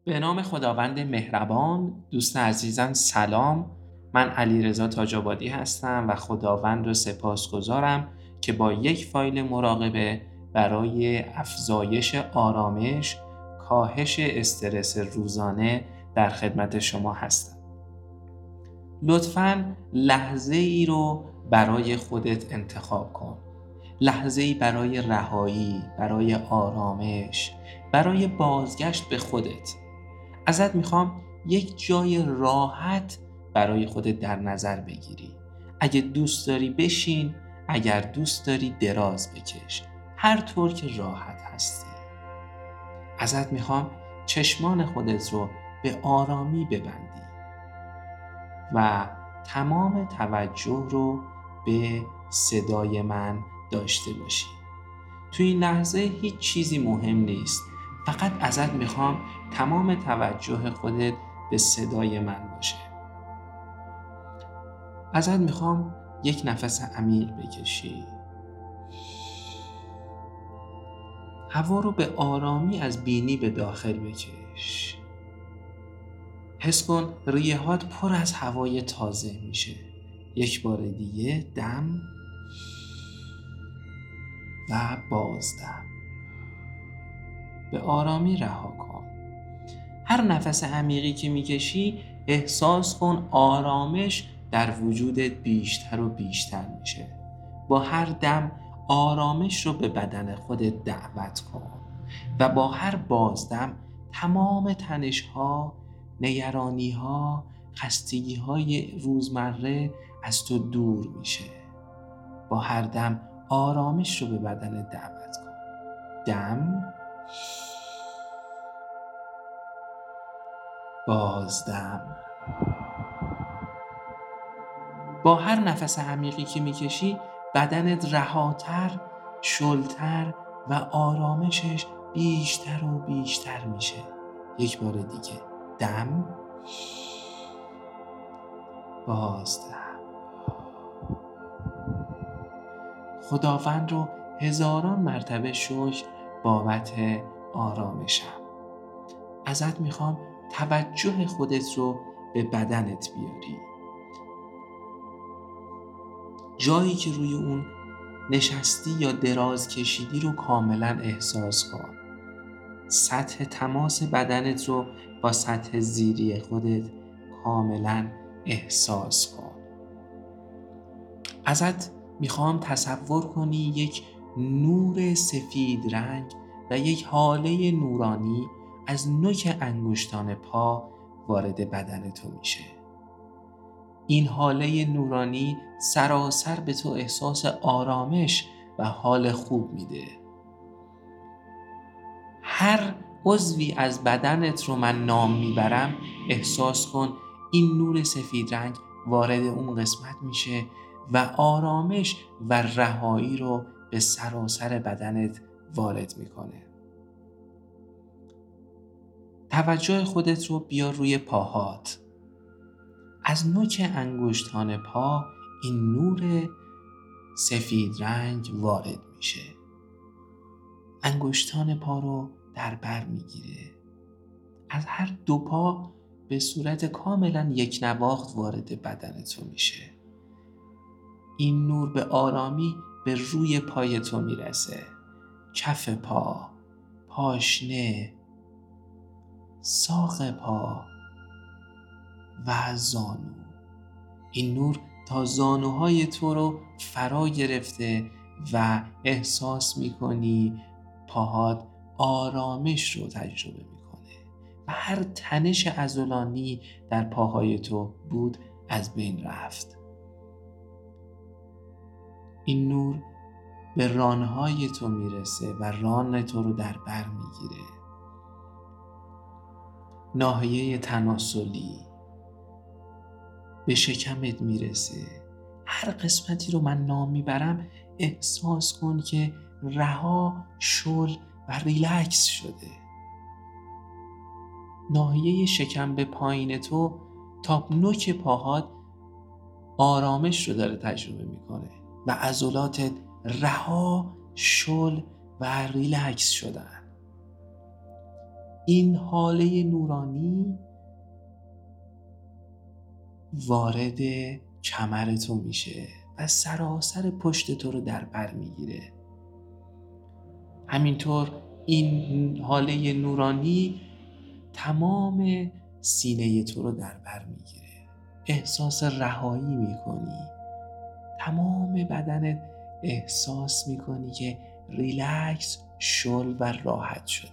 به نام خداوند مهربان. دوست عزیزان سلام. من علیرضا تاج‌آبادی هستم و خداوند رو سپاسگزارم که با یک فایل مراقبه برای افزایش آرامش، کاهش استرس روزانه در خدمت شما هستم. لطفاً لحظه ای رو برای خودت انتخاب کن. لحظه ای برای رهایی، برای آرامش، برای بازگشت به خودت. ازت میخوام یک جای راحت برای خودت در نظر بگیری. اگه دوست داری بشین، اگر دوست داری دراز بکش، هر طور که راحت هستی. ازت میخوام چشمان خودت رو به آرامی ببندی و تمام توجه رو به صدای من داشته باشی. توی این لحظه هیچ چیزی مهم نیست، فقط ازت میخوام تمام توجه خودت به صدای من باشه. ازت میخوام یک نفس عمیق بکشی. هوا رو به آرامی از بینی به داخل بکش. حس کن ریه‌هات پر از هوای تازه میشه. یک بار دیگه دم و بازدم. به آرامی رها کن. هر نفس عمیقی که میکشی احساس کن آرامش در وجودت بیشتر و بیشتر میشه. با هر دم آرامش رو به بدن خودت دعوت کن و با هر بازدم تمام تنش‌ها، نگرانی‌ها، خستگی‌های روزمره از تو دور میشه. با هر دم آرامش رو به بدن دعوت کن. دم، بازدم. با هر نفس عمیقی که میکشی بدنت رهاتر، شلتر و آرامشش بیشتر و بیشتر میشه. یک بار دیگه دم، بازدم. خداوند رو هزاران مرتبه شکر بابت آرامشم. ازت میخوام توجه خودت رو به بدنت بیاری. جایی که روی اون نشستی یا دراز کشیدی رو کاملا احساس کن. سطح تماس بدنت رو با سطح زیری خودت کاملا احساس کن. ازت میخوام تصور کنی یک نور سفید رنگ و یک هاله نورانی از نوک انگشتان پا وارد بدن تو میشه. این هاله نورانی سراسر به تو احساس آرامش و حال خوب میده. هر عضوی از بدنت رو من نام میبرم احساس کن این نور سفید رنگ وارد اون قسمت میشه و آرامش و رهایی رو به سراسر بدنت وارد میکنه. توجه خودت رو بیار روی پاهات. از نوک انگشتان پا این نور سفید رنگ وارد میشه. انگشتان پا رو در بر میگیره. از هر دو پا به صورت کاملا یک نواخت وارد بدن تو میشه. این نور به آرامی به روی پای تو میرسه. کف پا، پاشنه، ساق پا و زانو. این نور تا زانوهای تو رو فرا گرفته و احساس میکنی پاهات آرامش رو تجربه میکنه و هر تنش عضلانی در پاهای تو بود از بین رفت. این نور به رانهای تو میرسه و ران تو رو در بر میگیره. ناحیه تناسلی به شکمت میرسه. هر قسمتی رو من نام میبرم احساس کن که رها، شل و ریلکس شده. ناحیه شکم به پایین تو تا نوک پاهات آرامش رو داره تجربه میکنه و عضلاتت رها، شل و ریلکس شدن. این حاله نورانی وارد کمر تو میشه و سراسر پشت تو رو در بر میگیره. همینطور این حاله نورانی تمام سینه تو رو در بر میگیره. احساس رهایی میکنی. تمام بدنت احساس میکنی که ریلکس، شل و راحت شده.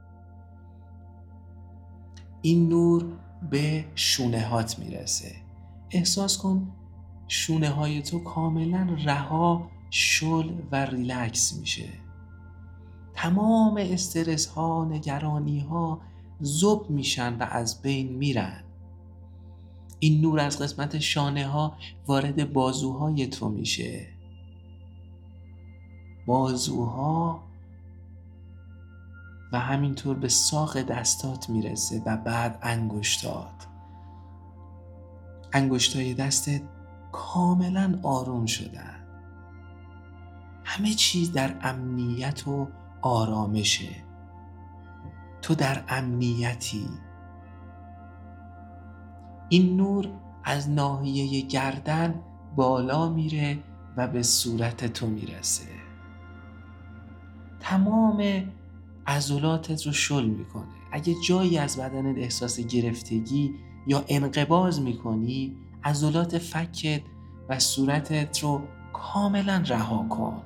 این نور به شونه هات میرسه. احساس کن شونه های تو کاملا رها، شل و ریلکس میشه. تمام استرس ها، نگرانی ها ذوب میشن و از بین میرن. این نور از قسمت شانه ها وارد بازوهای تو میشه. بازوها و همینطور به ساق دستات میرسه و بعد انگشتات. انگشتای دستت کاملا آروم شدن. همه چیز در امنیت و آرامشه. تو در امنیتی. این نور از ناحیه گردن بالا میره و به صورت تو میرسه. تمام عضلاتت رو شل میکنه. اگه جایی از بدنت احساس گرفتگی یا انقباض میکنی، عضلات فکت و صورتت رو کاملا رها کن.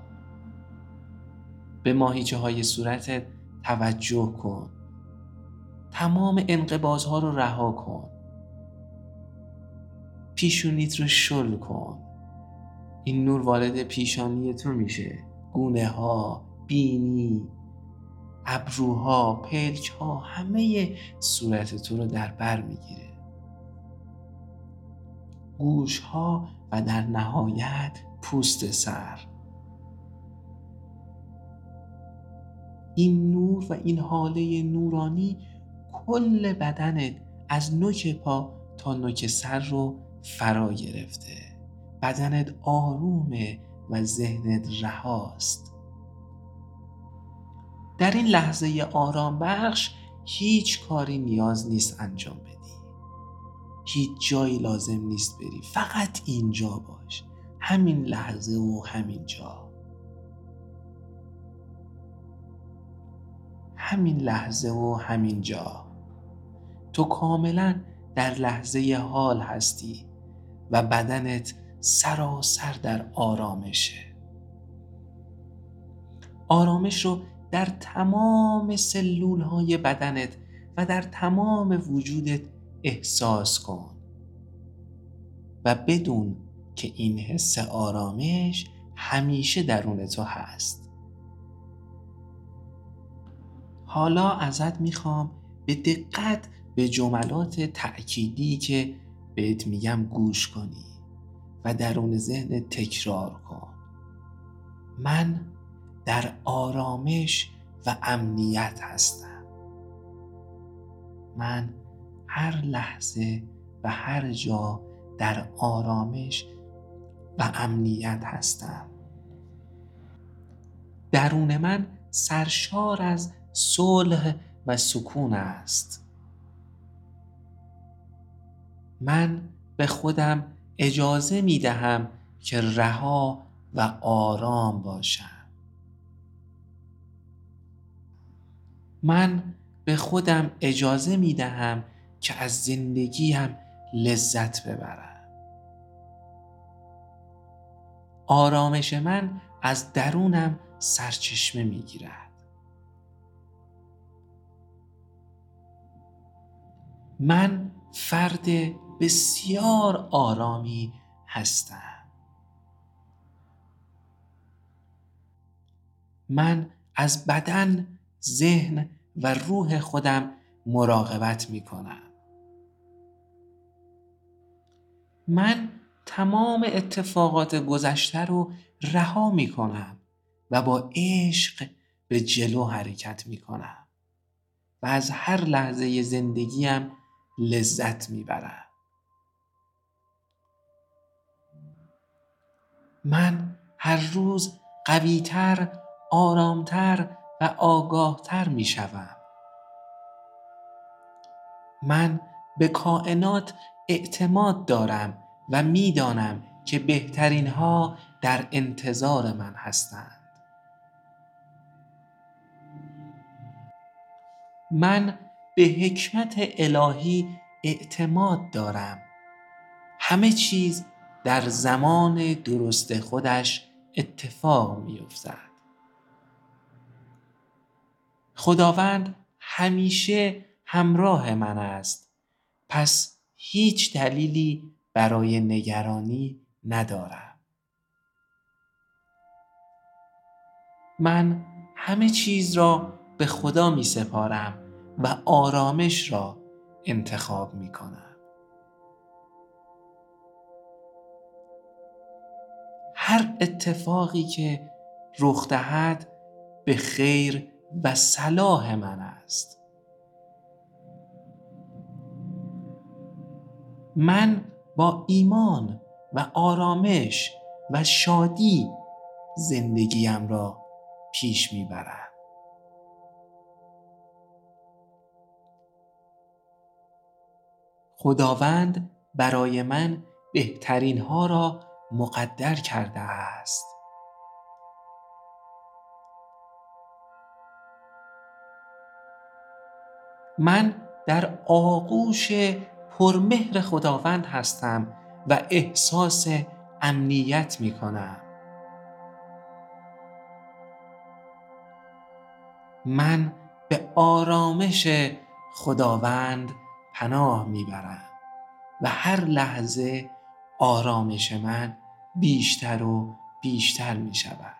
به ماهیچه های صورتت توجه کن. تمام انقباض ها رو رها کن. پیشونیت رو شل کن. این نور وارد پیشانی تو میشه. گونه ها، بینی، ابروها، پلک ها، همه صورت تو رو در بر میگیره. گوش ها و در نهایت پوست سر. این نور و این حاله نورانی کل بدنت از نوک پا تا نوک سر رو فرا گرفته. بدنت آرومه و ذهنت رهاست. در این لحظه آرام بخش هیچ کاری نیاز نیست انجام بدی. هیچ جایی لازم نیست بری. فقط اینجا باش. همین لحظه و همین جا. همین لحظه و همین جا. تو کاملا در لحظه حال هستی و بدنت سراسر در آرامشه. آرامش رو در تمام سلول های بدنت و در تمام وجودت احساس کن و بدون که این حس آرامش همیشه درون تو هست. حالا ازت میخوام به دقت به جملات تأکیدی که بهت میگم گوش کنی و درون ذهن تکرار کن. من در آرامش و امنیت هستم. من هر لحظه و هر جا در آرامش و امنیت هستم. درون من سرشار از صلح و سکون است. من به خودم اجازه می دهم که رها و آرام باشم. من به خودم اجازه می دهم که از زندگیم لذت ببرم. آرامش من از درونم سرچشمه می گیرد. من فرد بسیار آرامی هستم. من از بدن، ذهن و روح خودم مراقبت می کنم. من تمام اتفاقات گذشته رو رها می کنم و با عشق به جلو حرکت می کنم و از هر لحظه زندگیم لذت می برم. من هر روز قوی‌تر، آرامتر و آگاهتر می شوم. من به کائنات اعتماد دارم و میدانم که بهترین ها در انتظار من هستند. من به حکمت الهی اعتماد دارم. همه چیز در زمان درست خودش اتفاق می‌افتد. خداوند همیشه همراه من است، پس هیچ دلیلی برای نگرانی ندارم. من همه چیز را به خدا می سپارم و آرامش را انتخاب می کنم. هر اتفاقی که رخ دهد به خیر و صلاح من است. من با ایمان و آرامش و شادی زندگیم را پیش میبرم. خداوند برای من بهترین ها را مقدر کرده است. من در آغوش پرمهر خداوند هستم و احساس امنیت می کنم. من به آرامش خداوند پناه می برم و هر لحظه آرامش من بیشتر و بیشتر می شود.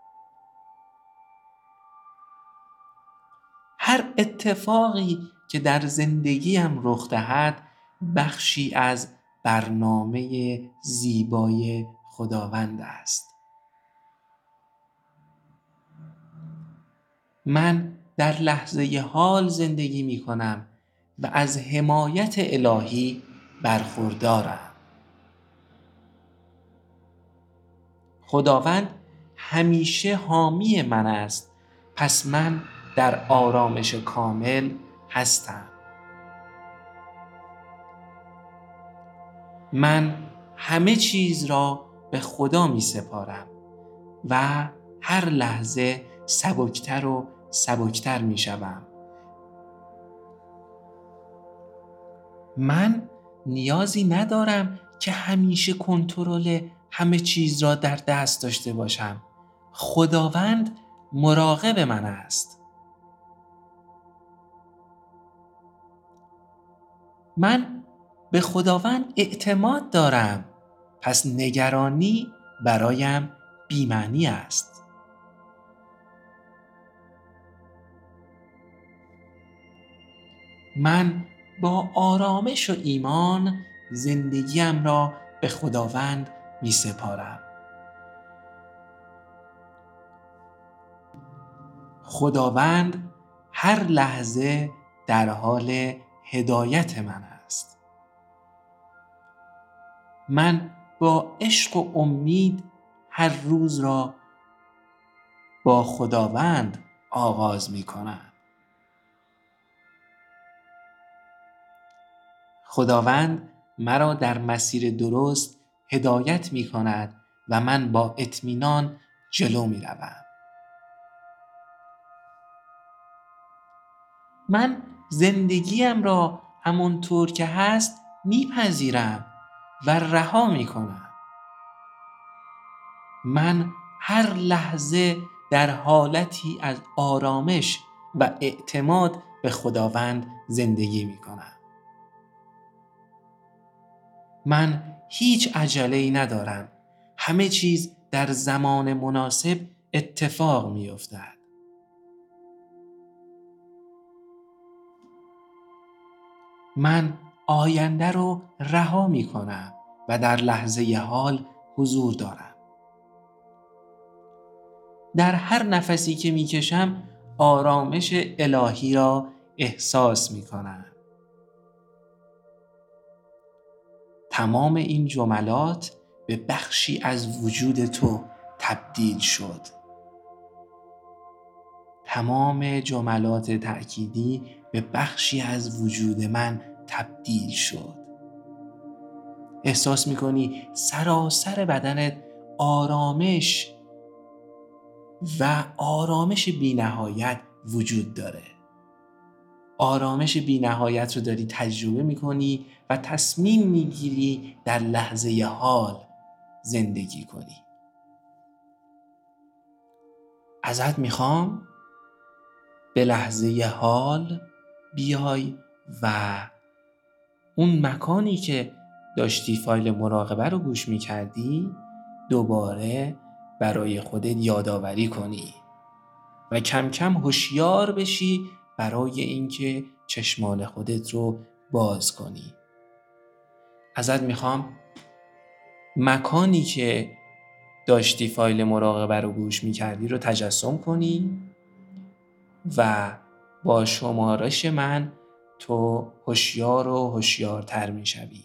هر اتفاقی که در زندگیم رخ دهد بخشی از برنامه زیبای خداوند است. من در لحظه حال زندگی می کنم و از حمایت الهی برخوردارم. خداوند همیشه حامی من است، پس من در آرامش کامل هستم. من همه چیز را به خدا می سپارم و هر لحظه سبکتر و سبکتر می شوم. من نیازی ندارم که همیشه کنترل همه چیز را در دست داشته باشم. خداوند مراقب من است. من به خداوند اعتماد دارم، پس نگرانی برایم بی‌معنی است. من با آرامش و ایمان زندگیم را به خداوند می سپارم. خداوند هر لحظه در حال هدایت من است. من با عشق و امید هر روز را با خداوند آغاز می کنم. خداوند مرا در مسیر درست هدایت می کند و من با اطمینان جلو می روم. من زندگیم را همونطور که هست میپذیرم و رها میکنم. من هر لحظه در حالتی از آرامش و اعتماد به خداوند زندگی میکنم. من هیچ عجله‌ای ندارم. همه چیز در زمان مناسب اتفاق میافتد. من آینده رو رها می کنم و در لحظه حال حضور دارم. در هر نفسی که می کشم آرامش الهی را احساس می کنم. تمام این جملات به بخشی از وجود تو تبدیل شد. تمام جملات تأکیدی به بخشی از وجود من تبدیل شد. احساس میکنی سراسر بدنت آرامش و آرامش بی‌نهایت وجود داره. آرامش بی‌نهایت رو داری تجربه میکنی و تصمیم میگیری در لحظه حال زندگی کنی. ازت میخوام به لحظه حال بیای و اون مکانی که داشتی فایل مراقبه رو گوش میکردی دوباره برای خودت یادآوری کنی و کم کم هوشیار بشی برای اینکه چشمان خودت رو باز کنی. ازت میخوام مکانی که داشتی فایل مراقبه رو گوش میکردی رو تجسم کنی و با شمارش من تو هوشیار و هوشیارتر میشوی.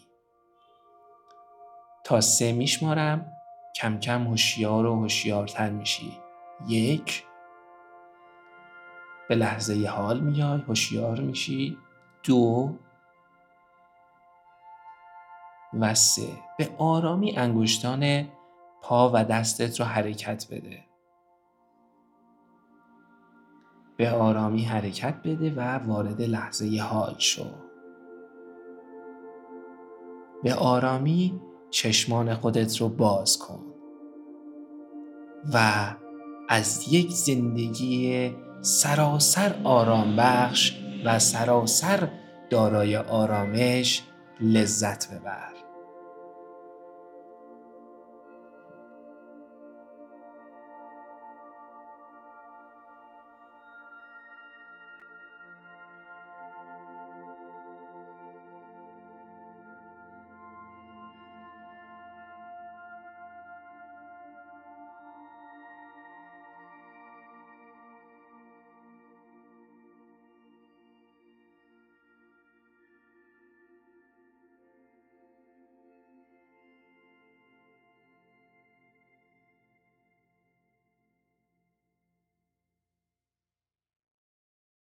تا 3 میشمارم، کم کم هوشیار و هوشیارتر میشی. 1، به لحظه حال میای، هوشیار میشی. 2 و 3. به آرامی انگشتان پا و دستت رو حرکت بده. به آرامی حرکت بده و وارد لحظه حال شو. به آرامی چشمان خودت رو باز کن و از یک زندگی سراسر آرام بخش و سراسر دارای آرامش لذت ببر.